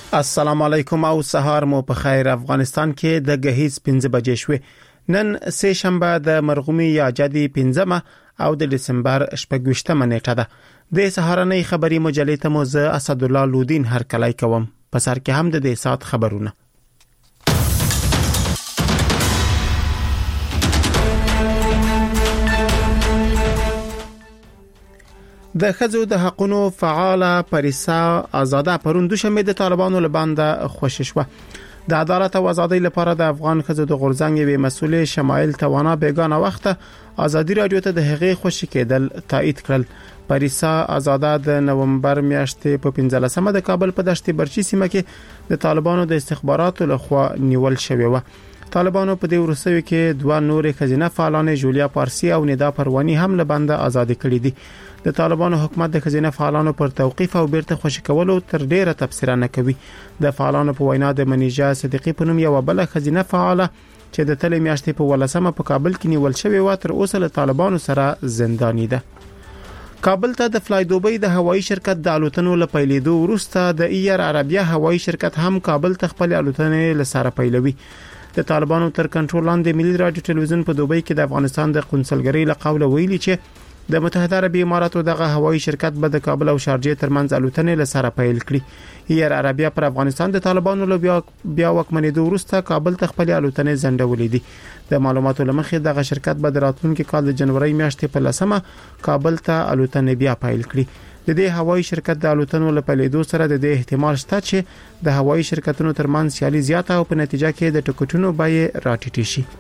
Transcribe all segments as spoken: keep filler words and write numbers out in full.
السلام علیکم او سهار مو په خیر. افغانستان کې د غهیز پنځه بجې شوې. نن سه شنبه د مرغومي یا جدي پنځمه او د دسمبر شپږویشتمه نیټه ده. د سهارنۍ خبري مجلې ته مو زه اسد الله لودین هر کلای کوم. په سر کې هم د دې سات خبرونه. د خځو د حقونو فعاله پریسا آزاده پرون دوشنبه د طالبانو لبانده خوشی شو. د عدالت او ازادۍ لپاره د افغان خځو د غورځنګ وی مسؤل شمایل توانا بیگانه وخت ازادي رادیو ته د هغې خوشی کېدل تایید کړل. پریسا آزاده د نومبر میاشتې په پنځلسمه د کابل په دشت برچی سیمه کې د طالبانو د استخباراتو لخوا نیول شوی و. طالبانو په دې ورسوي کې دوه نورې خزینه فعالان جولیا پارسی او ندا پروانی هم لبانده آزاد کړي دي. د طالبانو حکومت د خزینه فعالانو پر توقيف او بیرته خوشی کولو تر ډیره تفسیر نه کوي. د فعالانو په وینا د منیجا صدیقی په نوم یو بل خزینه فعاله چې د تلې میاشتې په ولسمه په کابل کې نیول شوی و تر اوسه له طالبانو سره زندانی ده. کابل ته د فلای دوبۍ د هوایي شرکت د الوتنو له پیلېدو وروسته د ایر عربیه هوایي شرکت هم کابل ته خپل الوتنې لساره پیلوي. د طالبانو تر کنټرول لاندې ملي رادیو ټلویزیون په دوبۍ کې د افغانستان د قونسلګرۍ له قوله ویلي چې د متحده عربی اماراتو دغه هوایي شرکت به د کابل او شارجه ترمنځ الوتنې لساره پیل کړي. ایر عربیه پر افغانستان د طالبانو له بیا بیا وکمنېدو وروسته کابل ته خپل الوتنې ځنډولې دي. د معلوماتو لمخې دغه شرکت به د راتلونکي کال د جنوري میاشتې په لسمه کابل ته الوتنې بیا پیل کړي. د دې هوایي شرکت د الوتنو له پیلېدو سره د دې احتمال شته چې د هوایي شرکتونو ترمنځ سیالي زیاته او په نتیجه کې د ټکټونو بیې راټیټې شي.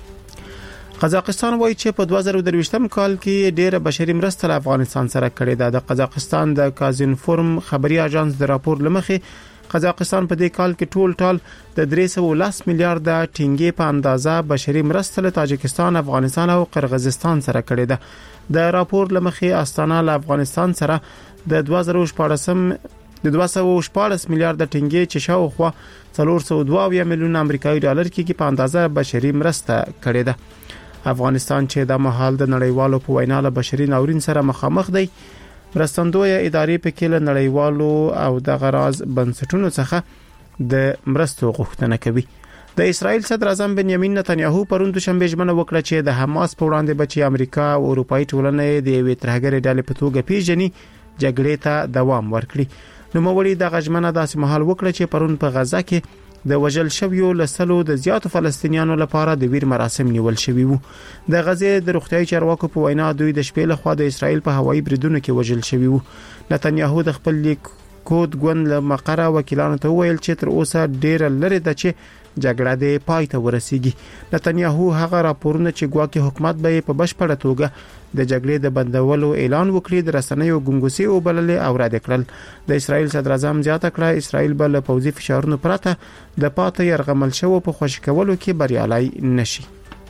قزاقستان وایي چې په دوه زره درویشتم کال کې ډېر بشري مرسته له افغانستان سره کړې ده. د قزاقستان د کازینفورم خبري اژانس د راپور لمخې قزاقستان په دې کال کې ټول ټال د درې سوه ولس میلیارډ ټینګې په اندازه بشري مرسته له تاجکستان، افغانستان او قرغیزستان سره کړې ده. د راپور لمخې استانه له افغانستان سره د دوه زره شپږم د دوه سوه شپږ میلیارډ ټینګې چې شاوخوا څلور سوه دوه میلیون امریکایي ډالر کې په اندازه بشري مرسته کړې ده. افغانستان چې د مهال د نړیوالو په وینا له بشري ناورین سره مخامخ دی، مرستندوی ادارې په کې له نړیوالو او د غراز بنسټونو څخه د مرستو غوښتنه کوي. د اسرائیل صدر اعظم بنیامین نتنیاهو پرون دوشنبه ژمنه وکړه چې د حماس په وړاندې بچي امریکا او اروپאי ټولنې د یوې ترهګرې ډلې په توګه پیژني جګړې ته دوام ورکړي. نو مولوی د غژمنه داسې مهال وکړه چې پرون په غزا کې د وژل شویو لسلو د زیاتو فلسطینیانو لپاره د ویر مراسم نیول شوی وو. د غزې د روغتیايي چارواکو په وینا دوی د شپې له خوا د اسرائیل په هوایي بریدونو کې وژل شوی وو. نتنیاهو د خپل لیک کود ګوند له مقره وکیلانو ته ویل چې تر اوسه ډیر لري د چې جګړه د پای ته ورسیږي. نتنیاهو هغه راپورونه چې ګواکې حکومت به په بشپړه توګه د جګړې د بندولو اعلان وکړي د رسنیو ګنګوسي او بللې او رد کړل. د اسرائیل صدر اعظم زیاته کړه اسرائیل به له پوځي فشارونو پرته د پاتې يرغمل شوو په خوشی کولو کې بریالي نشي.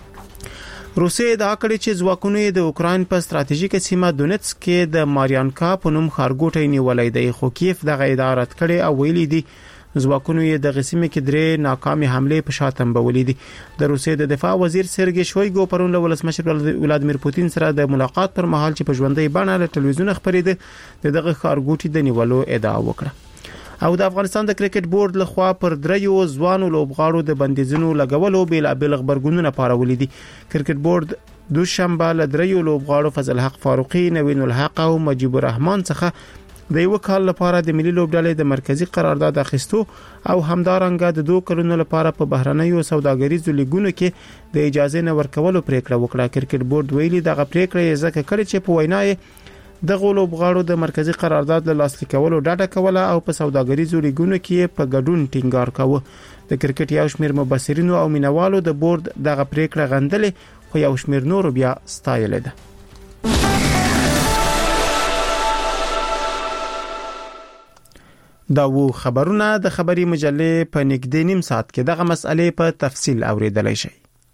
روسیه دا کړی چې ځواکونه د اوکرين په ستراتیژیکه سیمه دونیتسک کې د ماریانکا په نوم خارګوټي نیولې دی، خو کیف دغه ادارت کړي او ویلي دي ځواکونه یې د غسیمه کې درې ناکامه حمله په شاتم بولې دي. د روسیې د دفاع وزیر سرګي شویګو پرون له ولسمشر ولادمیر پوتین سره د ملاقات پر مهال چې په ژوندۍ بڼه له ټلویزیون خبرېده دغه خارګوټي د نیولو ادعا وکړه. او د افغانستان د کرکټ بورډ لخوا پر دریو ځوانو لوبغاړو د بندیزونو لګولو بیل بیل خبرګونونه پارولې دي. کرکټ بورډ دوشنبه له دریو لوبغاړو فضل حق فاروقي، نوین الحق او مجيب الرحمن څخه د یو کال لپاره د ملي لوبډلې د مرکزی قرارداد اخیستو او همدارنګه د دوه کلونو لپاره په بهرنیو سوداګریزو لیګونو کې د اجازه نه ورکولو پریکړه وکړه. کرکټ بورډ ویلي دغه پریکړه یې ځکه کړې چې په وینای د غلوبغاړو د مرکزی قرارداد له لاسلیک کولو ډاډه کوله او په سوداګریزو لیګونو کې په ګډون ټینګار کاوه. د کرکټ یو شمېر مبصرینو او مینوالو د بورډ دغه پریکړه غندلې، خو یو شمېر نور بیا ستایل ده. دا وو خبرونه د خبري مجلې په نږدې نیم ساعت کې دغه مسئله په تفصیل اوریدلای شئ.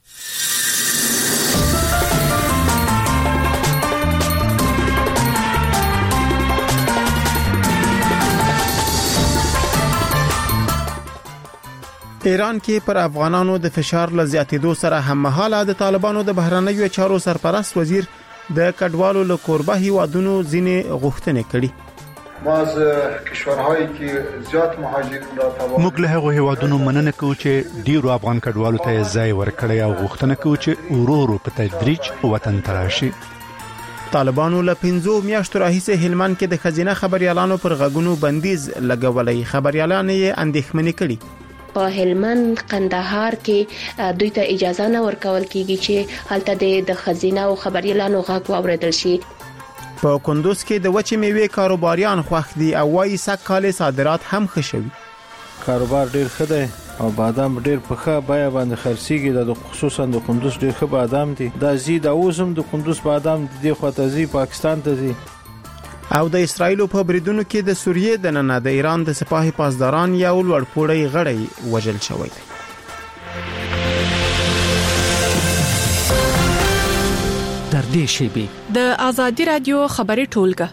ایران کې پر افغانانو د فشار له زیاتېدو سره هممهاله د طالبانو د بهرنیو چارو سرپرست وزیر د کډوالو له کوربه هیوادونو ځینې غوښتنې کړي. ما از کشورهایی که زیات مهاجرین را تبع موږ له هغو هیوادونو مننه کوو چې ډیرو افغان کډوالو ته ځای ورکړی او غوښتنه کوو چې ورو ورو په تدریج وطن ته راشي. طالبانو له پنځو میاشتو راهیسې هلمند کې د خزینه خبريالانو پر غږونو بندیز لګولای. خبريالان یې اندېښمنې کړي. په هلمند قندهار کې دوی ته اجازه نه ورکول کیږي چې هلته د خزینه او خبريالانو غږ واوریدل شي. په کندوز کې د وچې میوې کاروباریان خوښ دي او وايي سږ کال صادرات هم ښه شوي. کاروبار ډیر ښه دی او بادام ډیر په ښه بیه باندې خرڅیږي. د خصوصا د کندوز ډیر ښه بادام دي. دا زیات اوسم د کندوز بادام د خواته زی پاکستان ته زی. او د اسرایل په بریدونو کې د سوریې د نن د ایران د سپاهي پاسداران یو لوړپوړی غړی وژل شوی دی. در دې شیبه د آزادی رادیو خبري ټولګه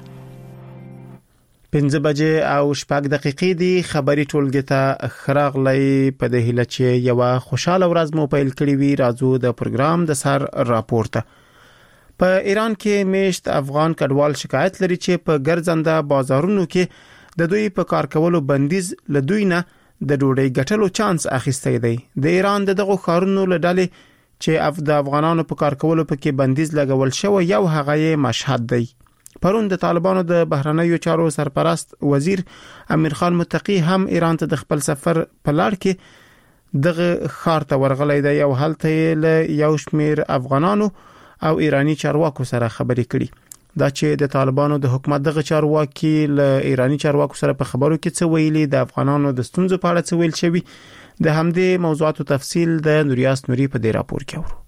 پنځه بجې او شپږ دقیقې دی. خبري ټولګه ته خراغلی په د هیله چې یو خوشاله ورځ مو پیل کړی وي. راځو د پروګرام د سر راپورته. په ایران کې میشت افغان کډوال شکایت لري چې په ګرځنده بازارونو کې د دوی په کار کولو بندیز له دوی نه د ډوډۍ ګټلو چانس اخیستی دی. د ایران دغه خارونو له ډلې چې اف د افغانانو په کار کولو په کې بندیز لګول شوی یو هغه مشهد دی. پرون د طالبانو د بهرنیو چارو سرپرست وزیر امیر خان متقی هم ایران ته د خپل سفر په لړ کې دغه خار ته ورغلی دی او هلته له یو شمیر افغانانو او ایرانی چارواکو سره خبرې کړي. دا چې د طالبانو د حکومت دغه چارواکي له ایرانی چارواکو سره په خبرو کې څه ویلي، د افغانانو د ستونزو په اړه څه ویل شوی، د همدې موضوعاتو تفصیل د نوریاس نوري په دې راپور کې اورو.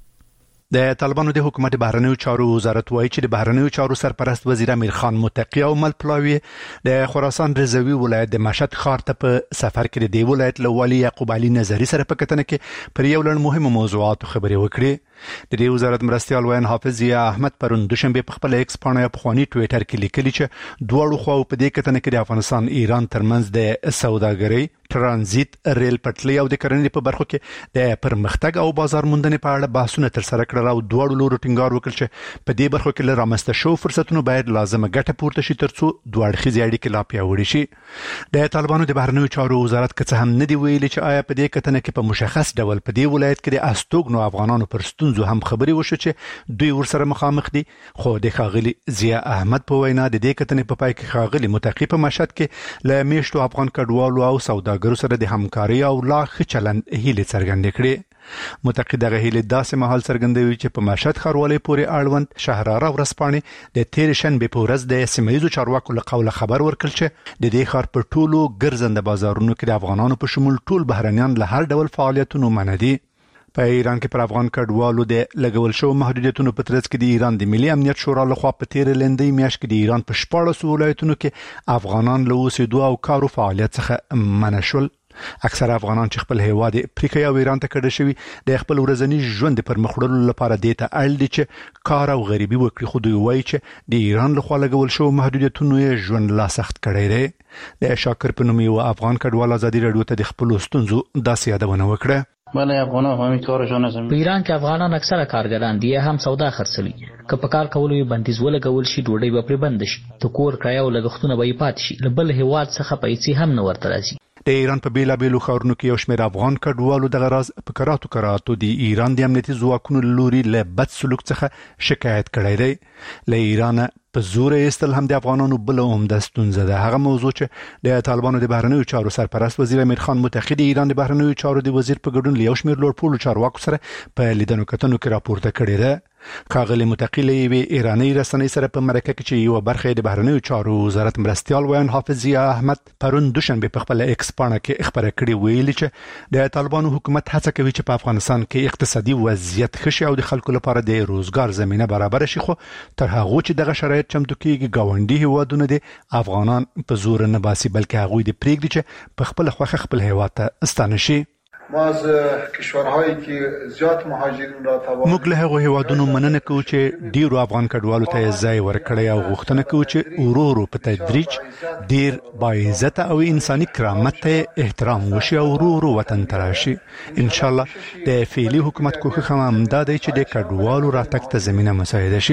د طالبانو د حکومت بهرنیو چارو وزارت وایي چې د بهرنیو چارو سرپرست وزیر امیر خان متقی او مل پلاوی د خراسان رضوی ولایت د مشهد ښار ته په سفر کې د ولایت له والي یعقوب علي نظری سره په کتنه کې پر یو لړ مهمه موضوعات خبرې وکړي. د دې وزارت مرستيال وین حافظ ضیا احمد پرون دوشنبه په خپل ایکس پاڼه په خواني ټوئیټر کې لیکلي چې دوه خو په دې کتنه کې د افغانستان ایران ترمنځ د سوداګرۍ، ترانزیت، ریل پټلۍ او د کرنې په برخو کې د پرمختګ او بازار موندنې په اړه بحثونه تر سره کړل او دوه لورو ټینګار وکړ چې په دې برخو کې لږ رامسته شو فرصتونو باید لازمه ګټه پورته شي ترڅو دوه اړخیزې اړیکې لا پیاوړې شي. د طالبانو د بهرنیو چارو وزارت که څه هم نه دی ویلي چې آیا په دې کتنه کې په مشخص ډول په دې ولایت کې د استوګنو افغانانو پر ستونزو هم خبرې وشو چې دوی ورسره مخامخ دي. خو د ښاغلي ضیا احمد په وینا د دې کتنې په پای کې ښاغلي متقی په مشهد کې له میشتو افغان کډوالو او سوداګرو سره د همکاري او لا ښه چلند هیلې څرګندې کړې. متقی دغه هیلې داسې مهال څرګندوي چې په مشهد ښاروالۍ پورې اړوند شهراره ورځپاڼې د تیر شنبه په ورځ د سیمه‌ییزو چارواکو له قوله خبر ورکړ چې د دې ښار په ټولو ګرځنده بازارونو کې د افغانانو په شمول ټول بهرنیان له هر ډول فعالیتونو منع دي. په ایران کې پر افغان کډوالو د لګول شو محدودیتونو په ترڅ کې د ایران د ملي امنیت شورا لخوا په تیر لندې میاشت کې د ایران په شپاړسو ولایتونو کې افغانان له اوسېدو او کارو فعالیت څخه منع شول. اکثر افغانان چې خپل هیواد افریقا او ایران ته کډه شوي د خپل ورځنی ژوند پر مخ وړلو لپاره د ته اړ دي چې کار او غریبي وکړي. خو دوی وایي چې د ایران لخوا لګول شو محدودیتونو یې ژوند لا سخت کړی دی. د شاکر په نوم یو افغان کډوال ازادي رادیو ته د خپل ستونزو داسې یادونه وکړه. بله افغانان همین کارشون هستن. په ایران کې افغانان اکثره کارګران دي هم سودا خرڅوي. که په کار کولو یې بندیز ولګول شي ډوډۍ به پرې بند شي، د کور کرایه او لګښتونه به یې پاتې شي، له بل هیواد څخه پیسې هم نه ورته راځي. د ایران په بیلابیلو ښارونو کې یو شمېر افغان کډوالو دغه راز په کراتو کراتو د ایران د امنیتي ځواکونو لوري له بد سلوک څخه شکایت کړی دی. له ایران په زور ایستل هم د افغانانو بل عمده ستونزه ده. هغه موضوع چې د طالبانو د بهرنیو چارو سرپرست وزیر امیر خان متقی د ایران د بهرنیو چارو د وزیر په ګډون له یو شمېر لوړپوړو چارواکو سره په لیدنو کتنو کې راپورته کړې ده. ښاغلي متقی له یوې ایراني رسنۍ سره په مرکه کې چې یوه برخه د بهرنیو چارو وزارت مرستیال وین حافظ ضیا احمد پرون دوشنبه په خپل ایکس پاڼه کې خبره کړې ویلي چې د طالبانو حکومت هڅه کوي چې په افغانستان کې اقتصادي وضعیت ښه شي او د خلکو لپاره د روزګار زمینه برابر شي. خو تر هغه چې دغه شرایط چمتو کیږي ګاونډي هیوادونه د افغانان په زور نه باسي بلکې هغوی د پریږدي چې په خپل خوښه خپل هیواد ته ستانه شي. ما از کشورهایی که زیات مهاجرین را تبع موږ له هغو هیوادونو مننه کوو چې ډیرو افغان کډوالو ته ځای ورکړی او غوښتنه کوو چې ورو ورو په تدریج ډیر باعزت او انساني کرامت ته احترام وشي او ورو ورو وطن ته راشي. ان شاء الله د فعلي حکومت کوښښ هم دا دی چې د کډوالو راتګ ته زمینه مساعده شي.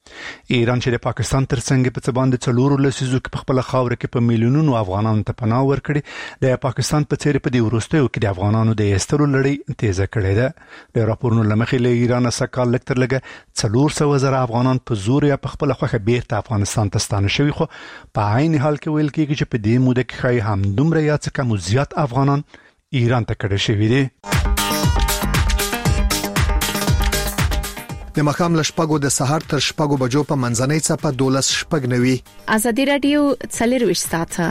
ایران چې د پاکستان ترڅنګ په څه باندې څلورو لسیزو کې په خپل خاور کې په میلیونونو افغانانو ته پناه ورکړي، د پاکستان په څیر په دې وروستیو کې د افغانانو د ایستلو لړۍ تیزه کړې ده. د راپورونو له مخې له ایران څخه کال لږ تر لږه څلور سوه زره افغانان په زور یا په خپله خوښه بیرته افغانستان ته ستانه شوي، خو په عین حال کې ویل کېږي چې په دې موده کې ښایي همدومره یا څه کم زیات افغانان ایران ته کډه شوي دي. د مخام لشپګو د سحر تر شپګو بجو په منځنۍ څپه دولس شپګ نوي. ازادي رادیو څلرويش ساعته.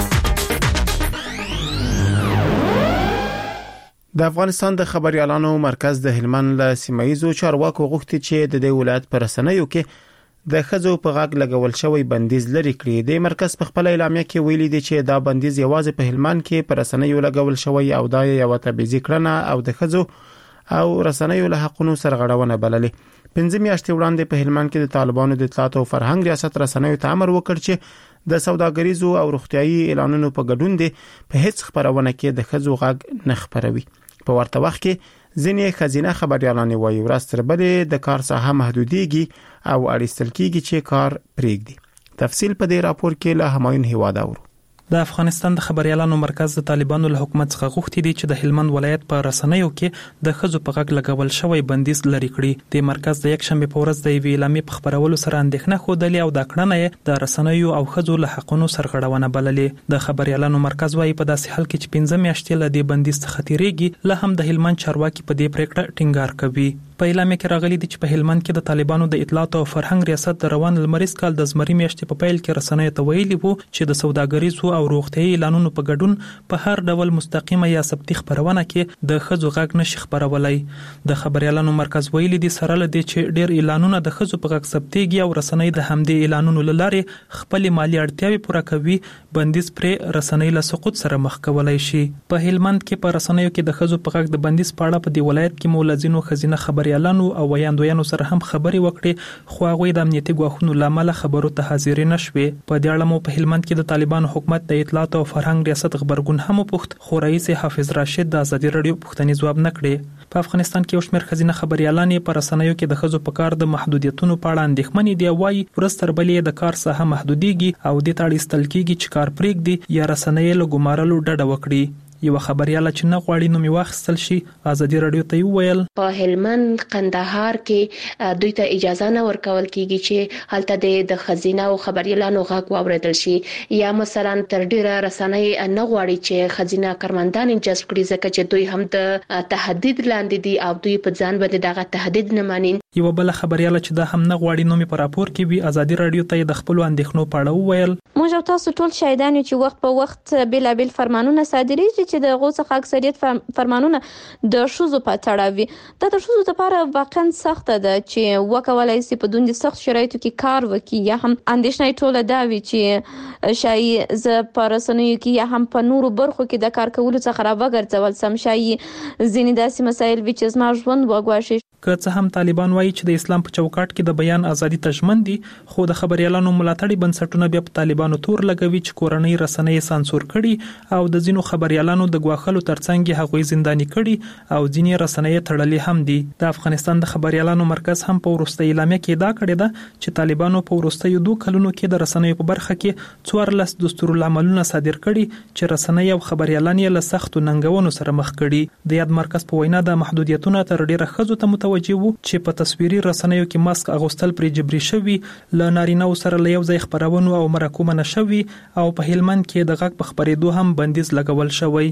د افغانستان د خبريالانو مرکز د هلمند له سیمایزو چارواکو غوښتي چې د دې ولایت پر رسنیو کې د خزو په غاګ لګول شوی بندیز لري کړی. د مرکز په خپل اعلامیه کې ویلي دی چې دا بندیز یوازې په هلمند کې پر رسنیو لګول شوی او دا یو تبعیضي کړنه او د خزو او رسنیو له حقونو سرغړونه بللې. پنځه میاشتې وړاندې په هلمند کې د طالبانو د اطلاعات او فرهنګ ریاست رسنیو ته امر وکړ چې د سوداګریزو او روغتيایي اعلانونو په ګډون دي په هیڅ خبرونه کې د خزو غږ نه خبروي. په ورته وخت کې ځینې خزینه خبريالان وایي ورستر بلې د کار ساحه محدوديږي او اړیستل کیږي چې کار پرېږدي. تفصیل په دې راپور کې له همایون هیواد اورو. د افغانستان د خبريالانو مرکز د طالبانو له حکومت څخه غوښتي دي چې د هلمند ولایت په رسنیو کې د خزو په غږ لګول شوی بندیز لري کړي. د مرکز د یک شنبه په ورځ د وی اعلامیه په خبرولو سره اندېښنه خوده او د کړنې د رسنیو او خزو له حقونو سرغړونه بللې. د خبريالانو مرکز وايي په داسې حال کې چې پنځه میاشتې له دې بندیز څخه تیریږي، له هم د هلمند چارواکي په دې پریکړه ټینګار کوي. په اعلامیه کې راغلي دي چې په هلمند کې د طالبانو د اطلاعات او فرهنګ ریاست د روان لمریز کال د زمري میاشتې په پیل کې رسنیو ته ویلي وو چې د سوداګریزو او روغتيایي اعلانونو په ګډون په هر ډول مستقیمه یا ثبتي خبرونه کې د خزو غږ نشي خبرولای. د خبريالانو مرکز ویلي دي سره لدی چې ډېر اعلانونه د خزو په غږ ثبتيږي او رسنۍ د همدې اعلانونو لاره خپل مالی اړتیاوې پوره کوي. بندیز پر رسنۍ له سقوط سره مخ کولای شي. په هلمند کې په رسنیو کې د خزو په غږ د بندیز په اړه په دی ولایت کې مولزینو خزینه خبريالانو او ویاندویانو سره هم خبري وکړي، خو هغه د امنیتي ګواښونو لامل خبرو ته حاضر نشوي. په دې اړه مو په هلمند کې د طالبانو حکومت د اطلاعات او فرهنګ ریاست خبرګون هم پوښت، خو رئیس حافظ راشد د ازادي رادیو پوښتنې ځواب نه کړي. په افغانستان کې یو شمېر خزینه خبريالان په رسنیو کې د خزو په کار د محدودیتونو په اړه اندېښمن دي، وايي ورستر بلې د کار ساحه محدوديږي او د تاړي استلکیږي چې کار پرېږدي یا رسنۍ له ګمارلو ډډه وکړي. یو خبرياله چې نه غواړي نو می واخستل شي ازادي رادیو ته ویل په هلمند قندهار کې دوی ته اجازه نه ورکول کیږي چې هلته د خزینه او خبريالانو غږ واوریدل شي، یا مثلا تر ډیره رسنۍ نه غواړي چې خزینه کارمندان جذب کړي ځکه چې دوی هم د تهدید لاندې دي او دوی په ځان باندې دغه تهدید نه ماني. یو بل خبرياله چې دا هم نه غواړي نو می په راپور کې وی ازادي رادیو ته د خپل اندېښنو په اړه ویل موږ تاسو ټول شاهدان چې وخت په وخت بلابل فرمانونه صادریږي چې د غوڅ څخه اکثریت فرمانونه د شوزو په تړاو وي. دا د شوزو لپاره واقعا سخت ده چې وکولای شي په دوندې سخت شرایطو کې کار وکړي، یا هم اندېښنه ټوله دا وي چې شاید ز په رسنیو کې یا هم په نورو برخو کې د کار کولو څخه راوګرځول سم شي. ځینې داسې مسایل وي چې زما ژوند وګواښي. که څه هم طالبان وایي چې د اسلام په چوکاټ کې د بیان ازادي تضمن دي، خو د خبريالانو ملاتړي بنسټونه بیا په طالبانو تور لګوي چې کورنۍ رسنۍ سانسور کړي او د ځینو خبريالانو د غواخلو ترڅنګ هغوی زنداني کړي او ځینې رسنۍ تړلې هم دي. د افغانستان د خبريالانو مرکز هم په وروستي اعلامیه کې دا کړی ده چې طالبانو په وروستي دوه کلونو کې د رسنۍ په برخه کې څوارلس دستورالعملونه صادر کړي چې رسنۍ او خبريالان یې له سختو ننګونو سره مخ کړي. د یاد مرکز په وینا د محدودیتونو تر ډیره خزو ته متوجه وو چې په تصویري رسنیو کې ماسک اغوستل پرې جبري شوی، ل نارینه سره له یو ځای خبرونو او مرکو منشوي او په هلمند کې د غږ په خبرېدو هم بندیز لګول شوی.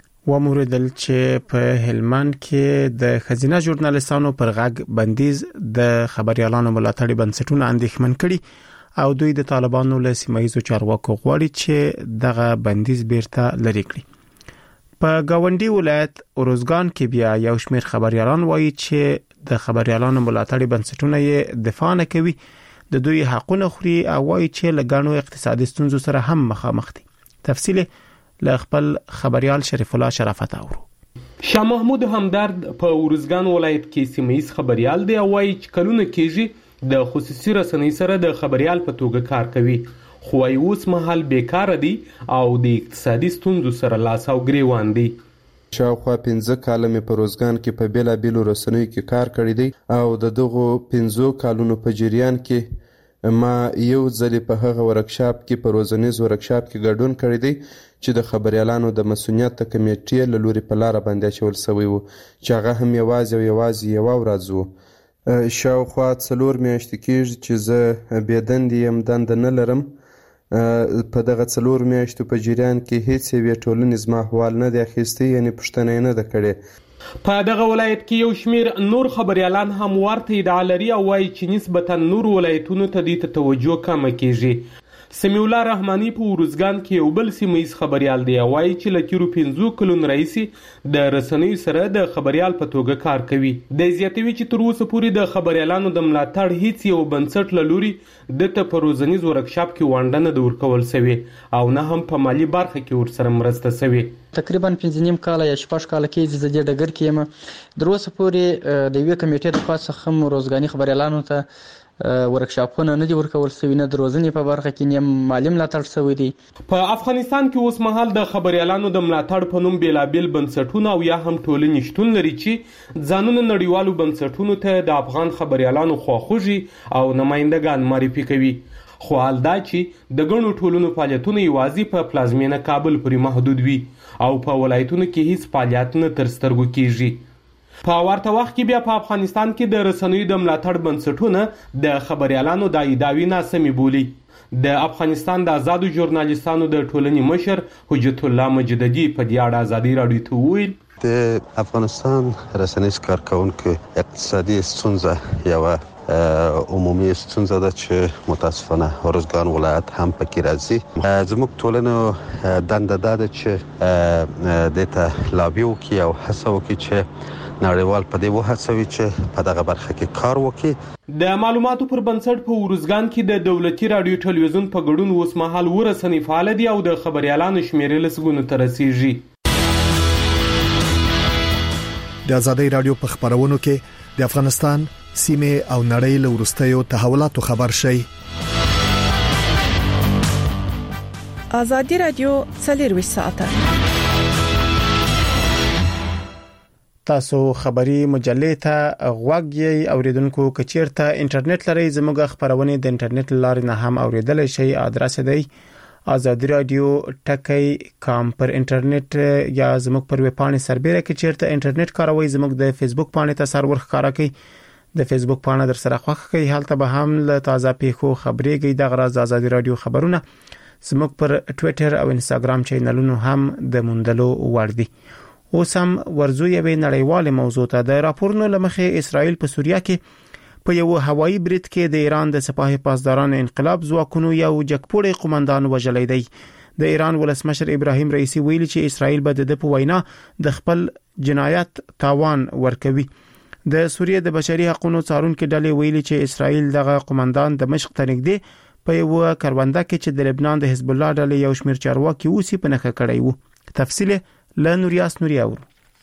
و موردل چې په هلمند کې د خزینه ژورنالیستانو پر غږ بندیز د خبريالانو ملاتړي بنسټونه اندېښمن کړي او دوی د طالبانو له سیمایي چارواکو غواړي چې دغه بندیز بیرته لري کړي. په گاونډي ولایت اروزګان کې بیا یو شمېر خبريالان وایي چې د خبريالانو ملاتړي بنسټونه یې دفاع نه کوي، د دوی حقونه خوري او وایي چې لګانو اقتصادي ستونزو سره هم مخامخ دي. تفصیل له خپل خبريال شریف الله شرافت اورو. شاه محمود همدرد په اروزګان ولایت کې سیمایي خبريال دی او وایي چې کلونه کېږي د خصوصي رسنۍ سره د خبريال په توګه کار کوي، خو اوس مهال بیکاره دي او د اقتصادي ستونزو سره لاس او ګریوان دي. شاوخوا پنځه کاله مې په روزګان کې په بیلابیلو رسنیو کې کار کړی دی او د دغو پنځو کالونو په جریان کې ما یو ځل په هغه ورکشاپ کې په روزنیز ورکشاپ کې ګډون کړی دی چې د خبريالانو د مسؤلیت کمیټې له لوري په لار باندې اچول شوی وو چې هغه هم یوازې او یوازې یو ورځ وو. شاوخوا څلور میاشتې کېږي چې زه بېدندې یم، دنده نه لرم. په دغه څلور میاشتو په جریان کې هیڅ یوې ټولنې زما احوال نه دی اخیستی، یعنې پوښتنه یې نه ده کړې. په دغه ولایت کې یو شمیر نور خبريالان هم ورته ادعا لري او وایي چې نسبتا نور ولایتونو ته دې ته توجه کمه کېږي. سمیع الله رحماني په ورزګان کې یو بل سیمهیز خبريال دی، وایي چې له تیرو پنځو کلونو راهیسې د رسنیو سره د خبريال په توګه کار کوي. د زیاتوي چې تر اوسه پورې د خبريالانو د ملاتړ هیڅ یو بنسټ له لوري دته په روزنیز ورکشاپ کې ونډه نه ده ورکول شوې او نه هم په مالي برخه کې ورسره مرسته شوې. تقریبا پنځه نیم کاله یا شپږ کاله کې د دې ډګر کې یم. تر اوسه پورې د یوې کمیټې د خوا څخه هم روزګاني خبريالانو ته ورکشاپونه نه دي ورکول شوي، نه د روزنې په برخه کې نه مالي ملاتړ شوی دی. په افغانستان کې اوس مهال د خبريالانو د ملاتړ په نوم بیلابیل بنسټونه او یا هم ټولنې شتون لري چې ځانونه نړیوالو بنسټونو ته د افغان خبريالانو خواخوږي او نمائندګان معرفي کوي. خو حال دا چې د ګڼو ټولنو فعالیتونه یوازې په پلازمینه کابل پورې محدود وي او په ولایتونو کې هیڅ فعالیت نه تر سترګو کیږي. په ورته وخت کې بیا په افغانستان کې د رسنیو د ملاتړ بنسټونه د خبريالانو د ادعاوی ناسمې بولي. د افغانستان د آزادو ژورنالیستانو د ټولنې مشر حجت الله مجددي په دې اړه ازادي رادیو ته وویل د افغانستان رسنیز کارکونکو اقتصادي ستونزه یو عمومي ستونزه ده چې متاسفانه روزګان ولایت هم پکې راځي. زموږ ټولنه دنده ده چې دته لابي وکړي او هڅه وکړي چې نړیوال په دې وهڅوي چې په دغه برخه کې کار وکړي. د معلوماتو پر بنسټ په ورزګان کې د دولتي رادیو ټلویزیون په ګډون اوس مهال ورسنی فعال دي او د خبريالانو شمیرې لسګونو ته رسیږي. د ازادي رادیو په خبرونو کې د افغانستان سیمه او نړۍ له ورستیو تحولاتو خبر شي. ازادي رادیو څلور ساعته تاسو خبری مجلې ته غوږی اوریدونکو کچیرته انټرنیټ لري زموږ خبرونه د انټرنیټ لارې نه هم اوریدل شي. ادرس دی ازادي رادیو ټکی کام پر انټرنیټ یا زموږ پر ویب پاڼې سربېره کې چیرته انټرنیټ کاروي زموږ د فیسبوک پاڼې ته سرور ښکارا کوي. د فیسبوک پاڼه در سره خوښ کوي حالت به هم له تازه پیښو خبرېږي. د غراز ازادي رادیو خبرونه زموږ پر ټوئیټر او انستګرام چینلونو هم د موندلو وړ دي. اوس هم ورزو یوې نړیواله موضوع ته د راپورونو لمخې اسرائیل په سوریه کې په یو هوایي برید کې د ایران د سپاه پاسداران انقلاب ځواکونو یو جګپوړی قومندان وژلی دی. د ایران ولسمشر ابراهیم رئیسی ویلي چې اسرائیل به د په وینا د خپل جنایت تاوان ورکوي. د سوریه د بشري حقوقو څارونکو ډلې ویلي چې اسرائیل دغه قومندان د مشق ته نږدې په یو کروانده کې چې د لبنان د حزب الله ډلې یو شمیر چارواکي اوسې په نخښه کړی وو. تفصیل لنوریاس نوریاور.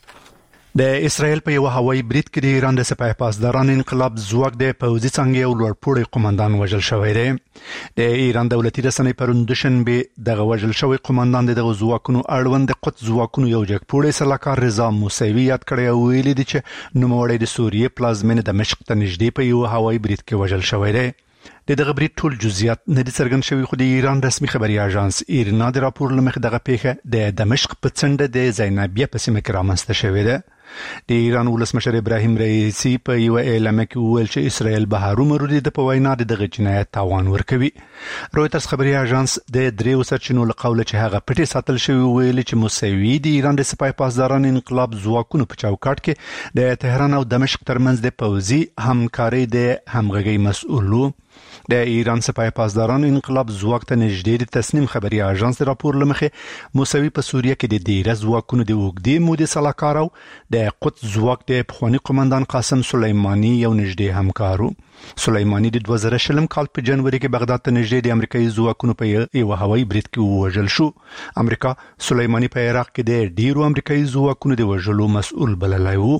د اسرائیل په یو هوایي برید کې د ایران د سپاه پاسداران انقلاب ځواک د پوځي څنګه یو لوړپوړی قومندان وژل شوی دی. د ایران دولتي رسنۍ پرون دوشنبه دغه وژل شوی قومندان دغه ځواکونو اړوند د قدس ځواکونو یو جګپوړی سلاکار رضا موسوي یاد کړی او ویلي دی چې نوموړی د سوریه پلازمینه دمشق ته نږدې په یو هوایي برید کې وژل شوی دی. د دغه برید ټول جزئیات نه دي څرګند شوي خو د ایران رسمي خبري اژانس ایرنا د راپور لمخ دغه پیښه د دمشق په څنډه د زینبیه په سیمه کې رامنځته شوې ده. د ایران ولسمشر ابراهیم رئیسی په یو اعلان کې وویل چې اسرائیل به هرومرو د په وینا دغه جنایت تاوان ورکوي. رويټرز خبري اژانس د دریو سرچینو له قوله چې هغه پټي ساتل شوی ویل چې موسوي د ایران د سپاه پاسداران انقلاب ځواکونو په چوکاټ کې د تهران او دمشق ترمنځ د پوځي همکاري د همغږي مسؤلو. د ایران سپاه پاسداران انقلاب ځواک ته نږدې د تسنیم خبري اژانس راپور لمخې موسوي په سوریه کې د ډیره ځواکونو د وګړي مودې سلاکارو د قدس ځواک د پخوانی قومندان قاسم سليماني یو نږدې همکارو. سليماني د دوه زره شلم کال په جنوري کې بغداد ته نږدې د امریکایي ځواکونو په یو هوایي برید کې وژل شو. امریکا سليماني په عراق کې د ډیرو امریکایي ځواکونو د وژلو مسؤل بللی و.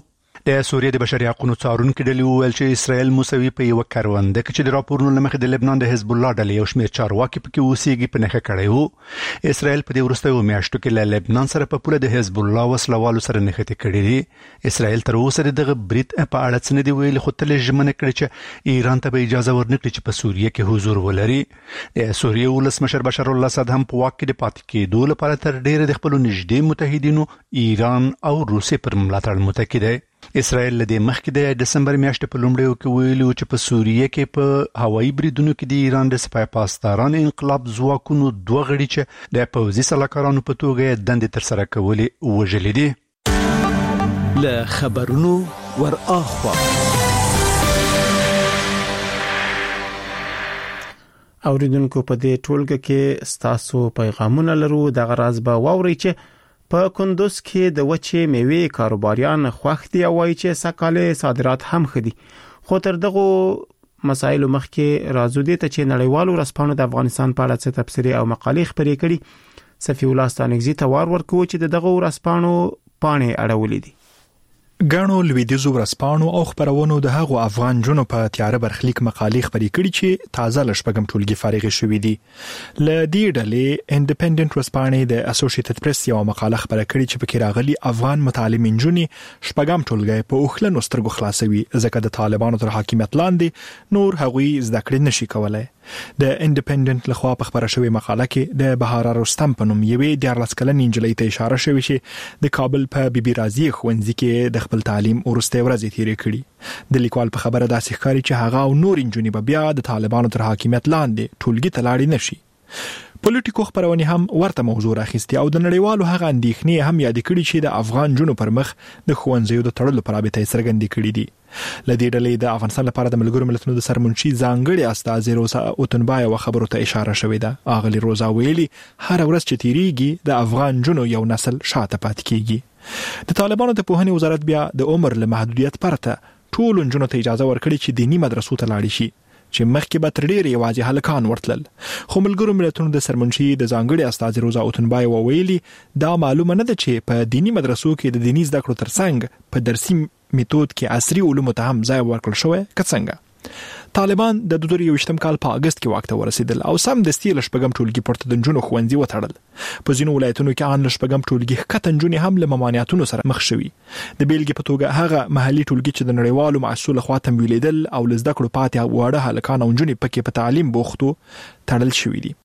د سوریې د بشري حقوقو څارونکو ډلې وویل چې اسرائیل موسوي په یو کرونده کې چې د راپورونو لمخې د لبنان د حزب الله ډلې یو شمېر چارواکي پکې اوسېږي په نښه کړی وو. اسرائیل په دې وروستیو میاشتو کې له لبنان سره په پوله د حزب الله وسلوالو سره نښتې کړې دي. اسرائیل تر اوسه دغه برید په اړه څه نه دی ویلي، خو تل ژمنه کړې چې ایران ته به اجازه ورنکړي چې په سوریه کې حضور ولري. د سوریې ولسمشر بشار الاسد هم په واک کې د پاتې کېدو لپاره تر ډېره د خپلو نږدې متحدینو ایران او روسیې پر ملاتړ متکی دی. اسرائیل له دې مخکې د دسمبر میاشتې په لومړیو کې ویلي چې په سوریه کې په هوایي بریدونو کې د ایران د سپاه پاسداران انقلاب ځواکونو دوه غړي چې د پوځي سلاکارانو په توګه دندې ترسره کولې وژلي دي. له خبرونو ور اخوا اوریدونکو په دې ټولګه کې ستاسو پیغامونه لرو. د غراز به واوري چې په کندوز کې د وچې میوې کاروباریان خوښ دي او وايي چې سکاله صادرات هم خدي. خو تر دغه مسایلو مخکې راځو دې ته چې نړیوالو رسپانو د افغانستان په اړه څه تبصرې او مقالې خپرې کړي. صفی الله ستانګزي توار ورکو چې دغه رسپانو پانې اړولې دي. ګڼو لویدیزو ورسپانو او خبرونو د هغو افغان جنو په تیار برخلیک مقالې خبرې کړي چې تازه لشپګم ټولګي فارغ شوې دي. ل دې ډلې انډیپندنت ورسپانې د اسوسییټډ پریس یو مقاله خبره کړي چې پکې راغلي افغان متعلمین جنې شپږم ټولګي په اوخلن سترګو خلاصوي ځکه د طالبانو تر حاکمیت لاندې نور هغوی زده کړې نشي کولای. د انډیپندنت لخوا په خبره شوی مقاله کې د بهاره رستم په نوم یوې دیارلس کلنې نجلۍ ته اشاره شوی چې د کابل په بیبي رازي ښوونځي کې د خپل تعلیم ورسته ورځې تیرې کړي. د لیکوال په خبره داسې ښکاري چې هغه او نور انجونې به بیا د طالبانو تر حاکمیت لاندې ټولګي ته لاړې نشي. پولیټیکو خبرونه هم ورته موضوع راخستی او د نړیوالو هغه اندېښنې هم یاد کړي چې د افغان جنو پر مخ د ښوونځیو د تړلو پر رابطه څرګندې کړي دي. لدې ډلې د افغانستان لپاره د ملګرو ملتونو د سرمنشي ځانګړي استاذ روزا اوتنبای او خبرو ته اشاره شوې ده. اغلی روزا ویلي هر ورځ چې تیریږي د افغان جنو یو نسل شاته پاتې کیږي. د طالبانو د پوهنې وزارت بیا د عمر له محدودیت پرته ټول جنو ته اجازه ورکړي چې دینی مدرسو ته لاړ شي چې مخکې به تر ډېرې یوازې هلکان ورتلل. خو ملګرو ملتونو د سرمنشي د ځانګړي استاذ روزا اوتنبای ویلي دا معلومه نه ده چې په دینی مدرسو کې د دینی زده کړو ترڅنګ په درسي میتود کې عصري علومو ته هم ځای ورکړل شوی که څنګه. طالبان د دوه زره یوویشتم کال په اگست کې واک ته ورسېدل او سم دستي لشپګم ټولګي پورته د جنونو خوندې وتړل. په ځینو ولایتونو کې ان لشپګم ټولګي ښکته جنونې هم له ممانعتونو سره مخ شوي. د بیلګې په توګه هغه محلي ټولګي چې د نړیوالو محصول خوا تمویلېدل او لزده کړو پاتې واړه هلکان او جنونې پکې په تعلیم بوختو تړل شوي دي.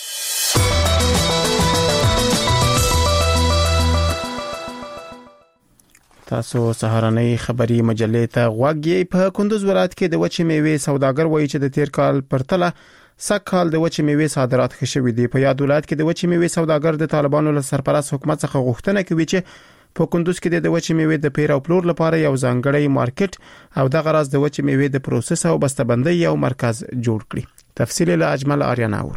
تاسو سهارنۍ خبري مجلې ته غوږی. په کندوز ولایت کې د وچې میوې سوداګر وایي چې د تیر کال پرتله سکهال د وچې میوې صادرات ښه شوي دي. په یاد ولایت کې د وچې میوې سوداګر د طالبانو له سرپرست حکومت څخه غوښتنه کوي چې په کندوز کې د وچې میوې د پیر او پلور لپاره یو ځانګړی مارکیټ او د غراز د وچې میوې د پروسس او بسته‌بندۍ یو مرکز جوړ کړي. تفصیل له اجمل آریاناور.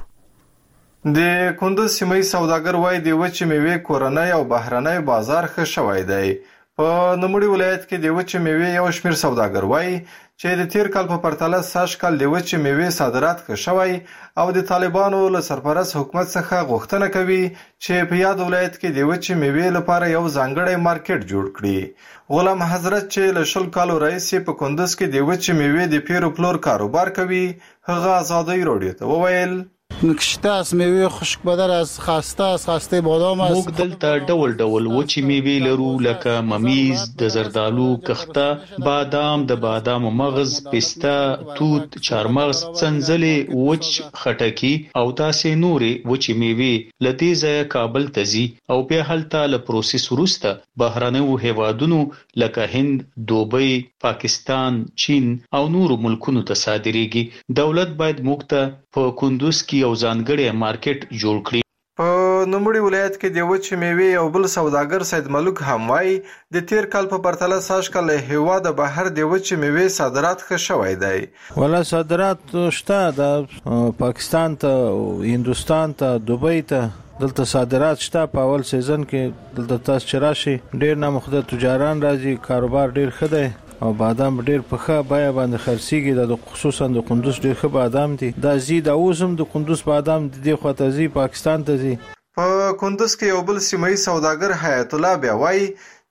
د کندوز سیمې سوداګر وایي د وچې میوې کورنۍ او بهرنۍ بازار ښه شوی دی. په نوموړي ولایت کې د وچې میوې یو شمېر سوداګر وایي چې د تیر کال په پرتله سږ کال د وچې میوې صادرات ښه شوی او د طالبانو له سرپرست حکومت څخه غوښتنه کوي چې په یاد ولایت کې د وچې میوې لپاره یو ځانګړی مارکیټ جوړ کړي. غلام حضرت چې له شل کالو راهیسې په کندوز کې د وچې میوې د پیر او پلور کاروبار کوي هغه آزادۍ راډیو ته وویل نکشته از میوه خشکبدر از خسته از خسته بادام است. موږ دلته ډول ډول وچې میوې لرو لکه ممیز د زردالو کخته، بادام د بادام مغز، پسته، توت، چارمغز، څنځلې، وچ خټکی او داسې نورې وچې میوې له دې ځایه کابل ته ځي او بیا هلته له پروسس وروسته بهرنیو هیوادونو لکه هند، دوبۍ، پاکستان، چین او نورو ملکونو ته صادریږي. دولت باید موږ ته په کندوز کې یو ځانګړی مارکیټ جوړ کړي. په نوموړي ولایت کې د وچې میوې یو بل سوداګر سید ملک هم وایي د تیر کال په پرتله سږ کال له هیواده بهر د وچې میوې صادرات ښه شوی دی. ولا صادرات شته د پاکستان ته، هندوستان ته، دوبۍ ته دلته صادرات شته. په اول سیزن کې دلته تاسو چې راشي ډېر نامخته تجاران راځي، کاروبار ډېر ښه دی او بادام ډېر په ښه بیه باندې خرڅېږي. د خصوصا د کندوز ډېر ښه بادام دي. دا زی د اوس هم د کندوز بادام د دې خواته ځي، پاکستان ته ځي. په کندوز کې یو بل سیمه‌یي سوداګر حیات الله بیا وایي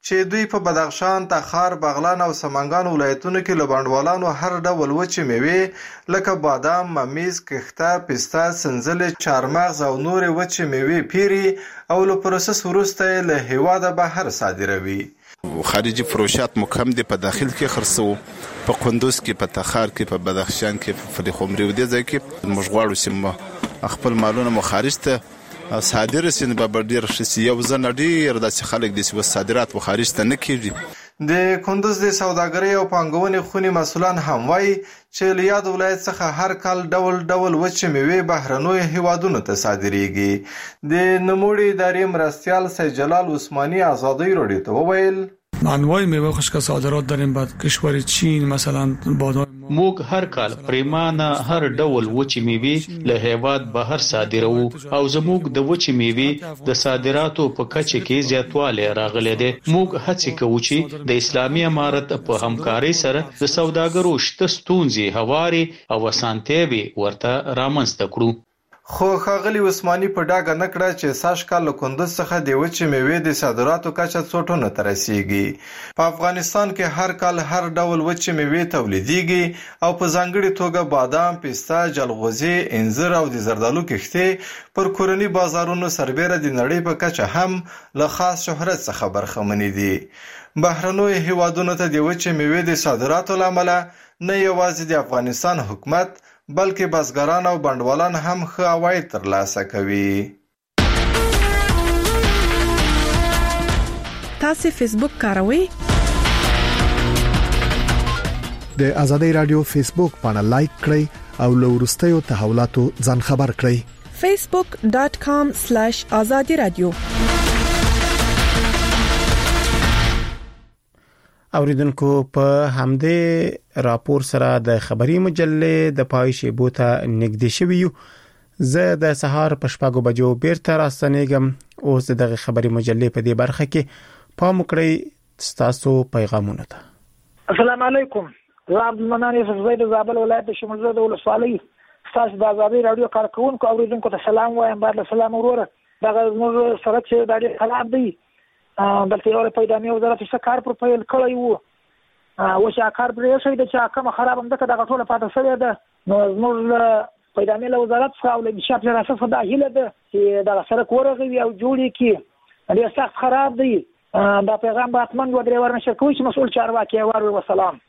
چې دوی په بدخشان، تخار، بغلان او سمنګان ولایتونو کې له بڼوالانو هر ډول وچې میوې لکه بادام، ممیز، کښته، پسته، سنځلې، چارمغز او نورې وچې میوې پیري او له پروسس وروسته یې له هیواده بهر صادروي. خارجي فروشات مو کم دي، په داخل کې خرڅو، په قندوز کې، په تخار کې، په بدخشان کې، په فلي خمري و دې ځای کې موږ غواړو چې خپل مالونه مو خارج ته صادر سین به ډیر شي. یو ځل ډیر داسې خلک دي چې صادرات و خارج ته نه کیږي. د کندوز د سوداګرۍ او پانګونې خونې مسولان هم وایي چې له یاد ولایت څخه هر کال ډول ډول وچې میوې بهرنیو هیوادونو ته صادریږي. د نوموړي ادارې مرستیال سید جلال عثمانی آزادی رادیو ته وویل انواع میوه خشک صادرات داریم بعد کشور چین مثلا بادام. موږ هر کال پریمانه هر ډول وچې میوې له هیواد بهر صادرو او زموږ د وچې میوې د صادراتو په کچه کې زیاتوالی راغلی دی. موږ هڅه کوو چې د اسلامي امارت په همکارۍ سره د سوداګرو شته ستونزې هواري او اسانتیاوې ورته رامنځته کړو. خو ښاغلي عثماني په ډاګه نه کړه چې سږ کال له کندوز څخه د وچې میوې د صادراتو کچه څو ټنو ته رسیږي. په افغانستان کې هر کال هر ډول وچې میوې تولیدیږي او په ځانګړې توګه بادام، پسته، جلغوزي، انځر او د زردالو کښتې پر کورني بازارونو سربیره د نړۍ په کچه هم له خاص شهرت څخه برخمنې دي. بهرنیو هیوادونو ته د وچې میوې د صادراتو له امله نه یوازې د افغانستان حکومت بلکې بزګران او بڼوالان هم ښه عواید ترلاسه کوي. تاسو فیسبوک کاروئ؟ د ازادي رادیو فیسبوک باندې لایک کړئ او له وروستیو تحولاتو ځان خبر کړئ. facebook dot com slash azadi radio. اوریدونکو په همدې راپور سره د خبري مجلې د پایشي بوته نګدې شوی یو. زه د سهار په شپږو بجو بیرته راستنېږم. اوس دغه خبري مجلې په دې برخه کې پام وکړئ تاسو پیغامونه ته. السلام علیکم. زه عبدالمنان یوسف زید زابل ولایت د شمولزه د ولسوالۍ تاسو د ازادي رادیو کارکونکو اوریدونکو ته سلام وایم. بعد سلام وروره. دغه موږ سره چې د دې خلاف دی بلکې یو پیدامي وزارت څخه کار پر پیل کړی وو او چې کار پرې شوی د چې کوم خراب هم دغه دغه ټوله پاتې شوی ده. نو موږ پیدامي له وزارت څخه او له شپ سره څه د هیله ده چې دا سره کورغوي او جوړی کی ډیر سخت خراب دی. دا پیغام به اتمن و درې ورنه شرکوي چې مسؤل چارواکي وروي. والسلام.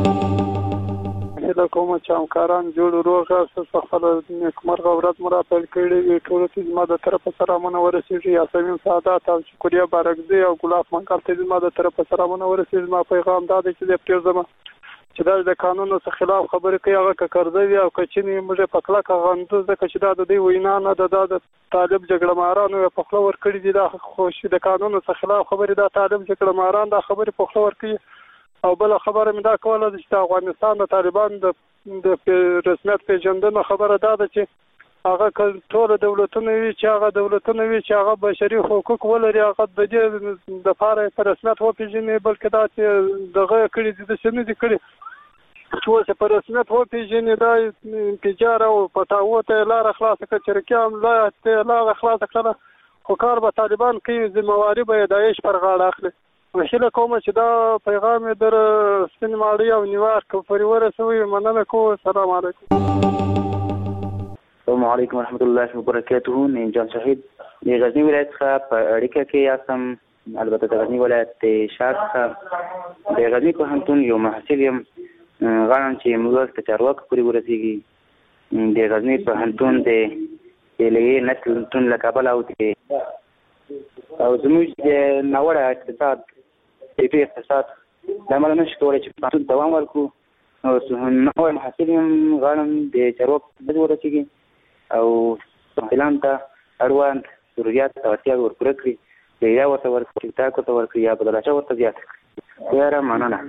د کومه چې همکاران جوړ روغه څه خپل نیکمرغه ورځ مرا پیل کړي ټول چې ما د طرف سره منور سي یا سمیم سعادت او شکریا بارکزي او ګلاب منکل ته ما د طرف سره منور سي. ما پیغام دا دی چې د پرځما چې د قانونو څخه خلاف خبرې کوي هغه کړځوي او کچنی موږ په کلا کاغندو ځکه چې دا د دې وینا نه د طالب جګړه مارانو په خپل ور کړی دي. دا خوش د قانونو څخه خلاف خبرې دا طالب جګړه ماران دا خبرې په خپل ور کوي. او بل خبره مې دا کوله چې افغانستان د طالبان د رسمیت پیژندنه خبره دا ده چې هغه ټول دولتونه وي چې هغه دولتونه وي چې هغه بشري حقوق ولري هغه د دې د لپاره پر رسمیت وپیژني بلکې دا چې دغه کړي د شنو دي کړي چې اوس پر رسمیت وپیژني دا انفجار او پټاو ته لار خلاص کړي چې کوم لا ته لار خلاص کړه خو کار به طالبان کوي ذمہواری به داعش پر غاړه اخلي. وحیله کومه چې دا پیغام در سپین ماړی او نیویارک پورې ورسوي. مننه کوم. السلام علیکم. السلام علیکم ورحمۃ اللہ وبرکاتہ. نیم جان شهید د غزنی ولایت څخه په اړیکه کې یاسم. البته د غزنی ولایت شار څخه د غزنی په همتون یو محصل یم. غواړم چې موږ ته چارواکو پورې ورسیږي. د غزنی په همتون د لې نسل تون له کابل او او زموږ د ناوړه اقتصاد د اقتصاد د عمل نشي کولای چې په دوام ورکړو. او نو محصل یم غواړم د چارواکو پورې ورسیږي او اعلان ته اړوند ضرورت او اړتیا ورپوره کړي. یا ورته ورکړي تاسو ته ورکړي یا بدلچا ورته زیات کړي. ډیره مننه.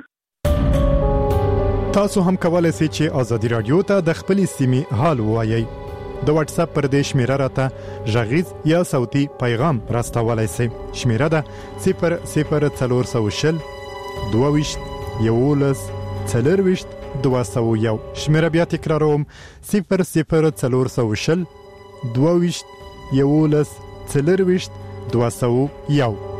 تاسو هم کولای شئ چې ازادي رادیو ته د خپل سیمې حال ووایي. د واتس اپ پر دې شمیره راته ژغیز یا صوتي پیغام راستولای شئ. شمیره ده صفر صفر څلور سو شل دوه ویشت یولس څلور ویشت دوه سو یو. شمیره بیا تکراروم صفر صفر څلور سو شل دوه ویشت یولس څلور ویشت دوه سو یو.